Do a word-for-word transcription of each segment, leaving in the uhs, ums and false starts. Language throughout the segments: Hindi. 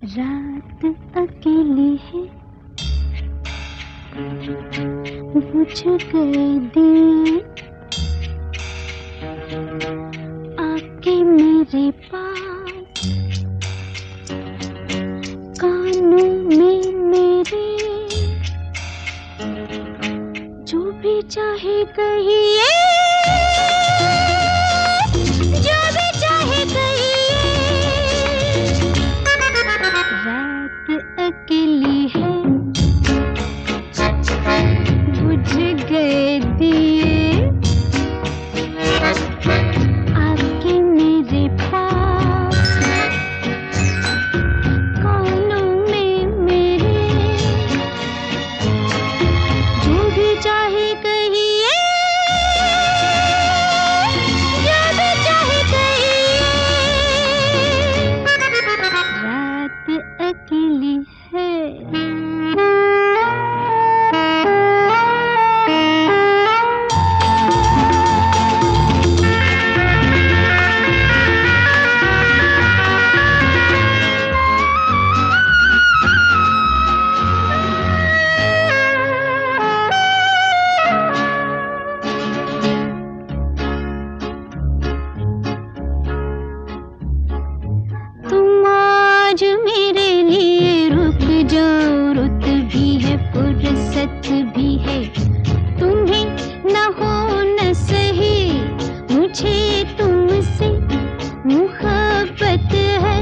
रात अकेली है, बुझ गए दिए, आके मेरे पास, कानों में मेरे, जो भी चाहे कहिए, जो भी चाहे कहिए। रात अकेली है, बुझ गए दिए, आके मेरे पास, कानों में मेरे, जो भी चाहे कहिए, जो भी चाहे कहिए। रात अकेली है। आज मेरे लिए रुक जाओ, रुत भी है फुर्सत भी है, तुम्हें न हो न सही, मुझे तुमसे मुहब्बत है।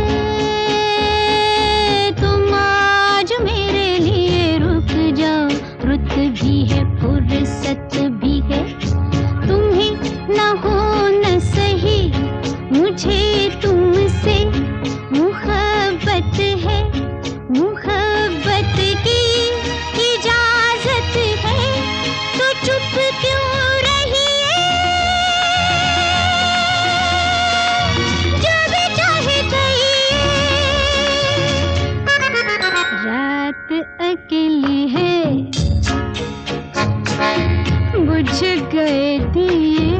तुम आज मेरे लिए रुक जाओ, रुत भी है फुर्सत भी है, तुम्हें न हो न सही, मुझे तुमसे मुहब्बत है, मुहब्बत की इजाजत है, तो चुप क्यों रहिए, जो भी चाहे कहिए। रात अकेली है, बुझ गए दिए,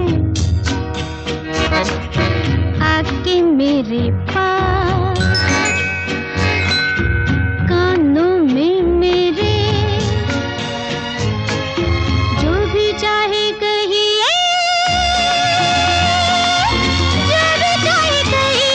आके मेरे पास, कानों में मेरे, जो भी चाहे कहिए, जो भी चाहे कहिए।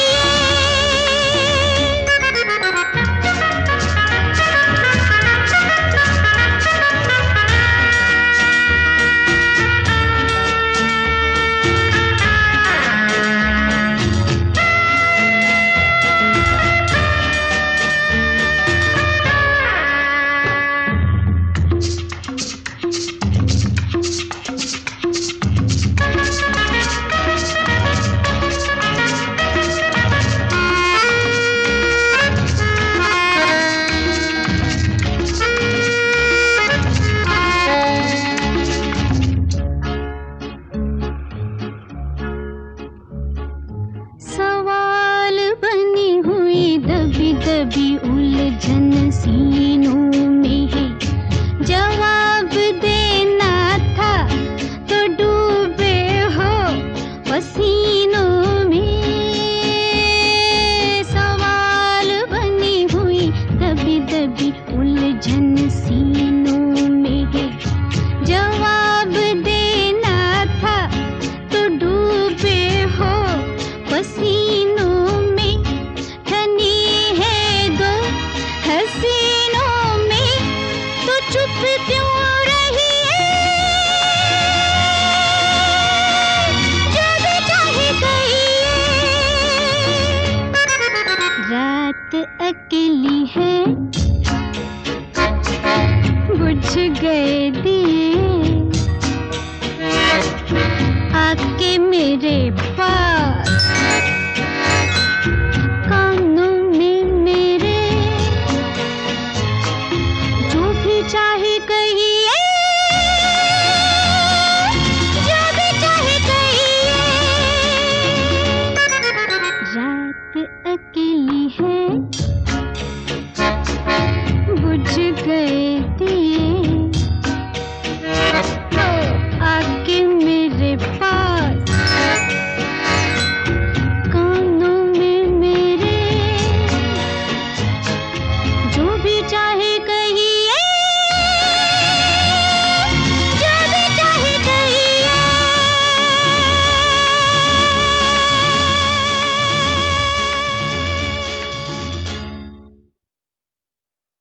सवाल बनी हुई दबी दबी उलझन सीनों में है, जवाब देना था तो डूबे हो पसीनों में। सवाल बनी हुई दबी दबी उलझन सीनों में है, जवाब देना था तो डूबे हो पसीनों में, ठनी है दो हसीनों में, तो चुप क्यों रहिए, जो भी चाहे कहिए। रात अकेली है, बुझ गए दिए, आके मेरे पास, कानों में मेरे, जो भी चाहे कहिए, जो भी चाहे कहिए। रात अकेली है।